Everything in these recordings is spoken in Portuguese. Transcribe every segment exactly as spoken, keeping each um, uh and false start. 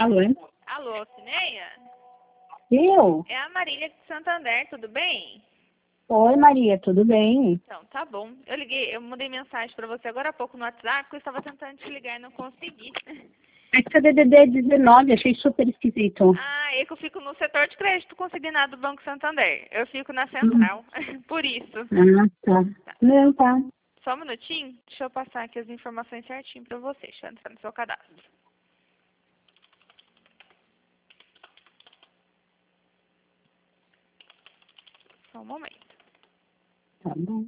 Alô? Alô, Cineia? Eu? É a Marília de Santander, tudo bem? Oi, Maria, tudo bem? Então, tá bom. Eu liguei, eu mandei mensagem pra você agora há pouco no WhatsApp, porque eu estava tentando te ligar e não consegui. É que D D D dezenove, achei super esquisito. Ah, é que eu fico no setor de crédito consignado do Banco Santander. Eu fico na Hum. central, por isso. Ah, tá. Tá. Não, tá. Só um minutinho, deixa eu passar aqui as informações certinho pra você. Deixa eu entrar no seu cadastro. Só um momento. Tá bom.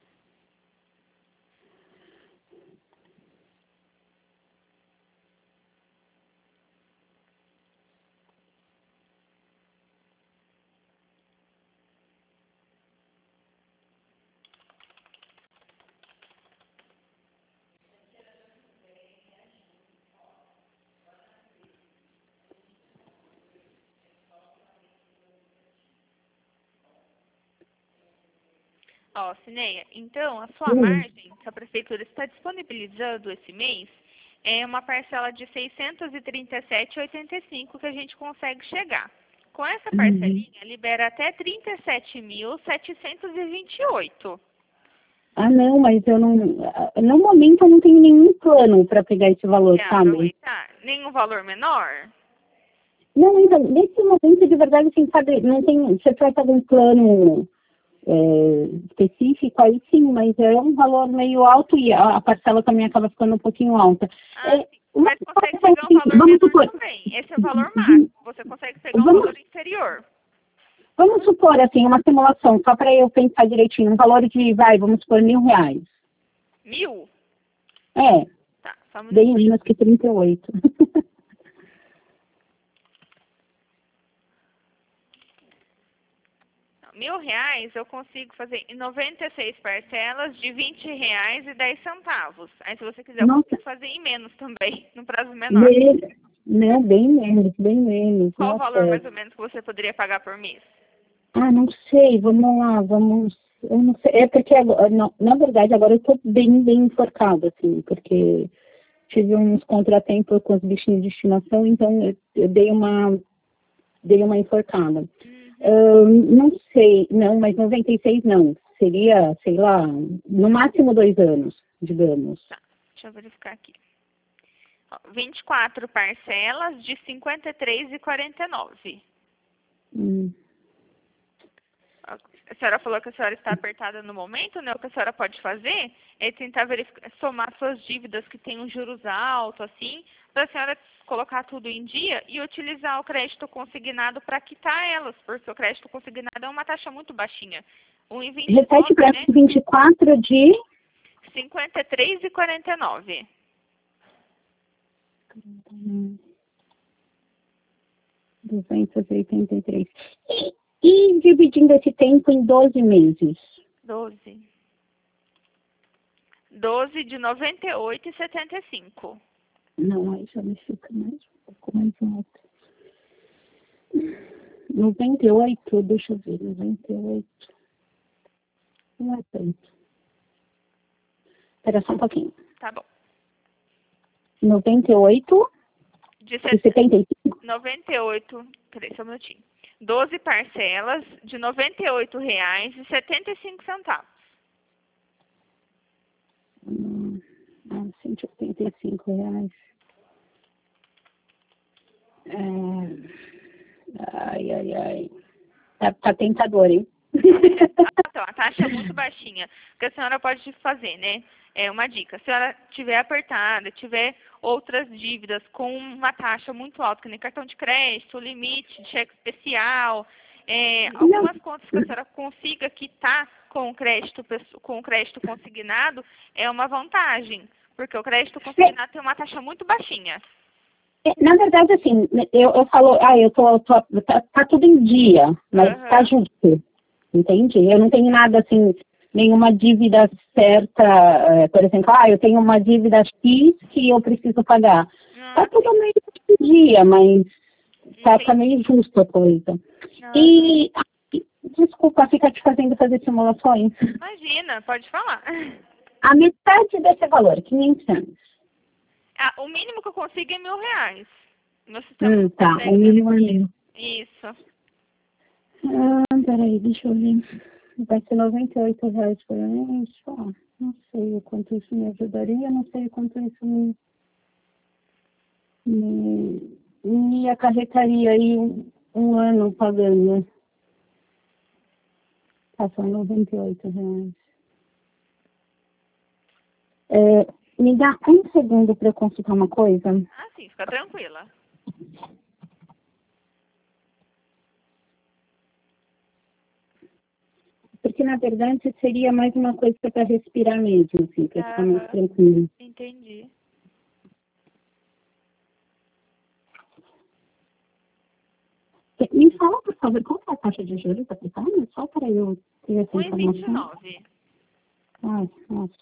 Ó, Cineia, então a sua Hum. margem que a prefeitura está disponibilizando esse mês é uma parcela de seiscentos e trinta e sete reais e oitenta e cinco centavos que a gente consegue chegar. Com essa Uhum. parcelinha, libera até trinta e sete mil setecentos e vinte e oito. Ah, não, mas eu não... No momento eu não tenho nenhum plano para pegar esse valor, Quer sabe? aproveitar? Nenhum valor menor? Não, então, nesse momento, de verdade, assim, sabe, não tem... Se você vai fazer um plano é, específico, aí sim, mas é um valor meio alto e a, a parcela também acaba ficando um pouquinho alta. Ah, É, sim. uma Mas consegue coisa pegar um assim, valor vamos menor supor... também. Esse é o valor máximo. Você consegue pegar um Vamos, valor inferior. vamos supor, assim, uma simulação, só para eu pensar direitinho, um valor de, vai, vamos supor, mil reais. Mil? É, Tá, só um bem minutinho. menos que trinta e oito. Mil reais eu consigo fazer em noventa e seis parcelas de vinte reais e dez centavos. Aí se você quiser eu Nossa, consigo fazer em menos também, num prazo menor. bem, né, bem menos, bem menos. Qual o Nossa. valor mais ou menos que você poderia pagar por mês? Ah, não sei, vamos lá, vamos... Eu não sei, é porque, agora- na, na verdade, agora eu tô bem, bem enforcada, assim, porque tive uns contratempos com os bichinhos de estimação, então eu, eu dei uma, dei uma enforcada. Uhum. Ah, não sei, não, mas noventa e seis não. Seria, sei lá, no máximo dois anos, digamos. Tá, deixa eu verificar aqui. Ó, vinte e quatro parcelas de cinquenta e três reais e quarenta e nove centavos. Hum. A senhora falou que a senhora está apertada no momento, né? O que a senhora pode fazer é tentar verificar, somar suas dívidas que têm um juros alto, assim, para a senhora colocar tudo em dia e utilizar o crédito consignado para quitar elas, porque o crédito consignado é uma taxa muito baixinha. um vírgula vinte e Repete nove, para né? vinte e quatro de... cinquenta e três reais e quarenta e nove duzentos e oitenta e três. E, e dividindo esse tempo em doze meses? doze. doze de noventa e oito reais e setenta e cinco centavos. Não, aí já me fica mais um pouco mais alto. noventa e oito, deixa eu ver, noventa e oito. Não é tanto. Espera só um pouquinho. Tá bom. noventa e oito De e set... setenta e cinco. noventa e oito, peraí, só um minutinho. doze parcelas de noventa e oito reais e setenta e cinco centavos. Hum, ah, cento e oitenta e cinco reais. É... Ai, ai, ai. Tá, tá tentador, hein? Então, a taxa é muito baixinha. O que a senhora pode fazer, né? É uma dica. Se a senhora tiver apertada, tiver outras dívidas com uma taxa muito alta, que nem cartão de crédito, limite de cheque especial, é, algumas contas que a senhora consiga quitar com o crédito, pesso- com o crédito consignado, é uma vantagem. Porque o crédito consignado tem uma taxa muito baixinha. É, na verdade, assim, eu, eu falo, ah, eu tô, tô tá, tá tudo em dia, mas Aham. tá justo, entende? Eu não tenho nada, assim, nenhuma dívida certa, eh, por exemplo, ah, eu tenho uma dívida X que eu preciso pagar. Tá Ah, tudo meio em dia, mas tá, tá entendi. meio justo a coisa. Aham. E, ah, desculpa ficar te fazendo fazer simulações. Imagina, pode falar. A metade desse valor, quinhentos anos. Ah, o mínimo que eu consigo é mil reais. Meu sistema Hum, não tá, consegue um ver. milhão e meio. Isso. Ah, peraí, deixa eu ver. Vai ser noventa e oito reais por mês. Ah, não sei o quanto isso me ajudaria, não sei o quanto isso me, me, me acarretaria aí um, um ano pagando. Tá, só noventa e oito reais. É, me dá um segundo para eu consultar uma coisa. Ah, sim, fica tranquila. Porque, na verdade, seria mais uma coisa para respirar mesmo, assim, para ficar mais Aham, tranquilo. entendi. Me fala, por favor, qual é a taxa de juros aplicada? Só para eu ter essa um e vinte e informação. nove. Ai, nossa.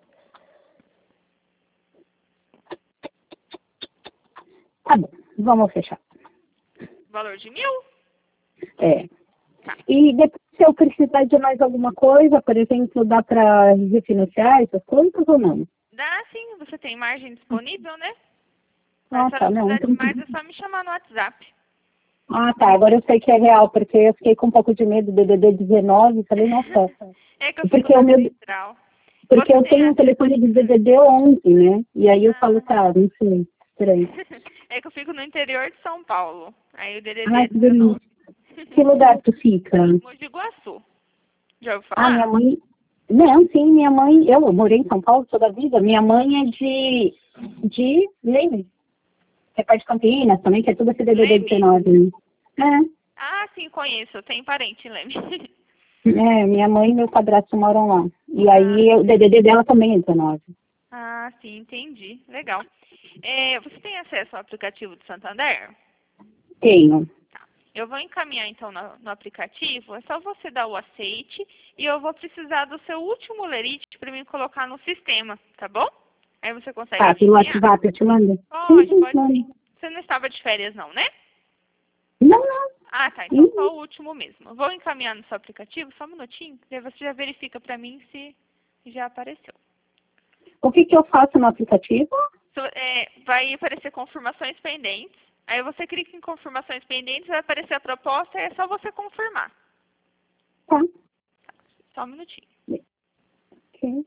Tá bom, vamos fechar. Valor de mil? É. Tá. E depois, se eu precisar de mais alguma coisa, por exemplo, dá para refinanciar essas coisas ou não? Dá sim, você tem margem disponível, né? Mas Ah, se tá, ela não. precisar de Então, mais, é só me chamar no WhatsApp. ah, tá, agora eu sei que é real, porque eu fiquei com um pouco de medo do D D D dezenove, falei, nossa, É que eu fico porque na o meu, central. porque Você eu tem tenho a... um telefone de D D D onze, né? E aí eu falo, Ah, tá, não sei, peraí. é que eu fico no interior de São Paulo. Aí o D D D Ai, é que delícia. dezenove. Que lugar tu fica? Mogi de Iguaçu. Já ouviu Ah, minha falar? mãe. Não, sim, minha mãe. Eu morei em São Paulo toda a vida. Minha mãe é de. de Leme. Que é perto de Campinas também, que é tudo C D D Leme? dezenove. Né? Ah, sim, conheço. Eu tenho parente em Leme. É, é, minha mãe e meu padrasto moram lá. E Ah, aí o D D D dela também é dezenove. ah, sim, entendi. Legal. É, você tem acesso ao aplicativo do Santander? Tenho. Eu vou encaminhar então no, no aplicativo, é só você dar o aceite e eu vou precisar do seu último lerite para mim colocar no sistema, tá bom? Aí você consegue Tá, me pelo enviar? WhatsApp eu te mando? Sim, Pode, sim, pode mando. sim. Você não estava de férias não, né? Não, não. Ah, tá. Então Uhum. só o último mesmo. Eu vou encaminhar no seu aplicativo, só um minutinho, daí você já verifica para mim se já apareceu. O que que eu faço no aplicativo? So- é, vai aparecer confirmações pendentes. Aí você clica em confirmações pendentes, vai aparecer a proposta e é só você confirmar. Tá. Só um minutinho. Ok.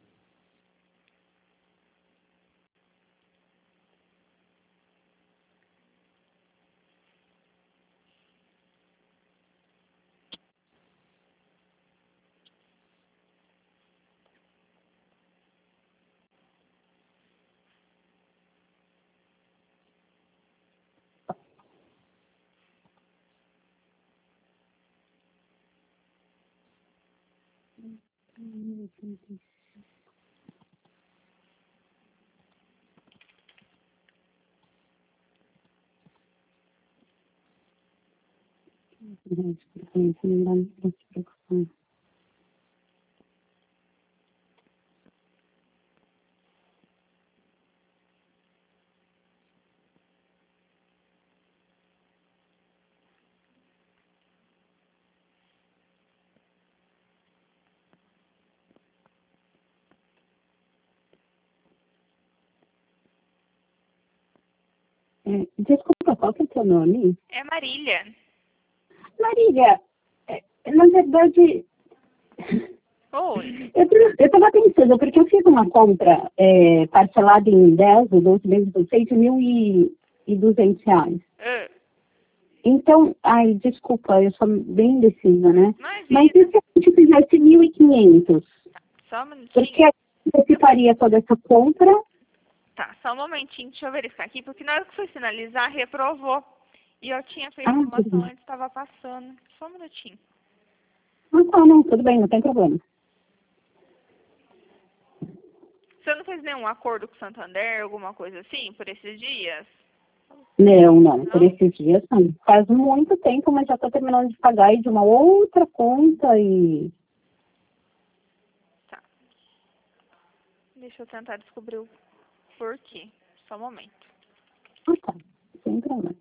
Não dá pra se preocupar. É, desculpa, qual que é o teu nome? É Marília. Marília, é, na verdade, Oi. eu estava pensando, porque eu fiz uma compra é, parcelada em dez ou doze meses por seis mil e duzentos reais. Ah, Então, ai, desculpa, eu sou bem indecisa, né? Mas e imagina. se a gente fizesse mil e quinhentos? Só um minutinho. Porque aí você faria toda essa compra? Tá, só um momentinho, deixa eu verificar aqui, porque na hora que foi finalizar, reprovou. E eu tinha feito Ah, a tudo informação bem. antes, estava passando. Só um minutinho. Ah, tá, não, tudo bem, não tem problema. Você não fez nenhum acordo com o Santander, alguma coisa assim, por esses dias? Não, não, por Não? esses dias não. Faz muito tempo, mas já estou terminando de pagar aí de uma outra conta e... Tá. Deixa eu tentar descobrir o porquê. Só um momento. Ah, tá, sem problema.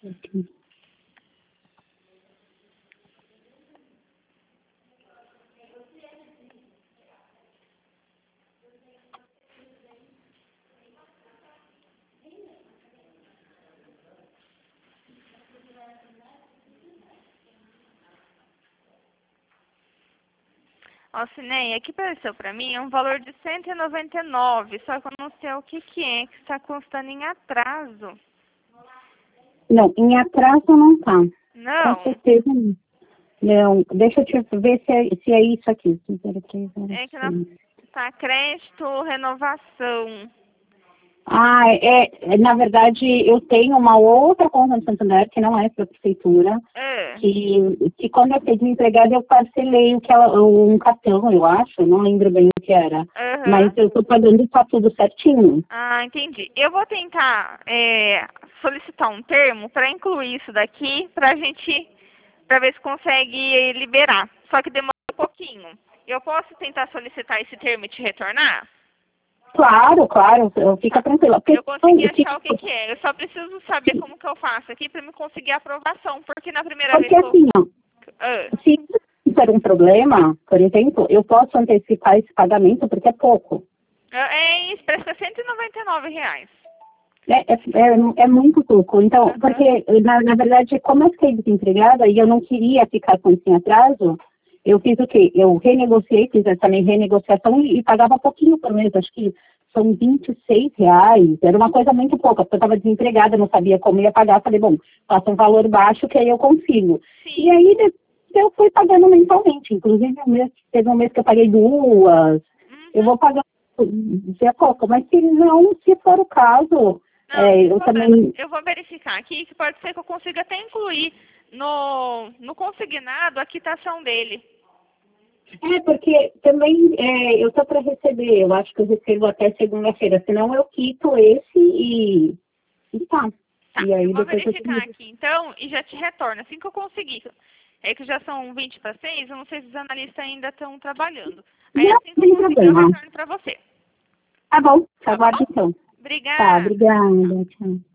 Aqui. Ó, Cineia, aqui apareceu pra mim é um valor de cento e noventa e nove, só que eu não sei o que que é, que está constando em atraso. Não, em atraso não tá. Não, Com certeza não. Não, deixa eu te ver se é, se é isso aqui. é que não tá crédito, renovação. Ah, é, é, na verdade, eu tenho uma outra conta no Santander, que não é para a prefeitura, É. que, que quando eu fiquei desempregada, eu parcelei o que ela, um cartão, eu acho, não lembro bem o que era. Uhum. Mas eu estou pagando tá tudo certinho. Ah, entendi. Eu vou tentar é, solicitar um termo para incluir isso daqui, pra gente, para ver se consegue liberar. Só que demora um pouquinho. Eu posso tentar solicitar esse termo e te retornar? Claro, claro, eu- fica tranquila. Porque, Eu consegui fica- achar o que que é. Eu só preciso saber como que eu faço aqui para me conseguir a aprovação. Porque na primeira porque vez que eu... assim, ó, Ah, se isso for um problema, por exemplo, eu posso antecipar esse pagamento porque é pouco. é isso, parece que é cento e noventa e nove reais. É, é, é, é muito pouco. Então, Uhum. porque, na, na verdade, como eu fiquei desempregada e eu não queria ficar com esse atraso, eu fiz o quê? Eu renegociei, fiz essa minha renegociação e, e pagava pouquinho por mês, acho que são vinte e seis reais. Era uma coisa muito pouca, porque eu estava desempregada, não sabia como ia pagar. Falei, bom, faça um valor baixo que aí eu consigo. Sim. E aí de- eu fui pagando mensalmente. Inclusive, um mês, teve um mês que eu paguei duas. Uhum. Eu vou pagar de a pouco, mas se não, se for o caso, Não, é, sem eu problema. também. Eu vou verificar aqui que pode ser que eu consiga até incluir no, no consignado a quitação dele. É, porque também é, eu estou para receber, eu acho que eu recebo até segunda-feira, senão eu quito esse e, e tá. Tá, E aí eu vou depois eu verificar te... aqui então e já te retorno assim que eu conseguir. É que já são vinte para seis, eu não sei se os analistas ainda estão trabalhando. Aí Não assim que eu tem conseguir eu problema. retorno para você. Tá bom, tá Tá bom? bom então. Tá, Obrigada. obrigada. Tchau.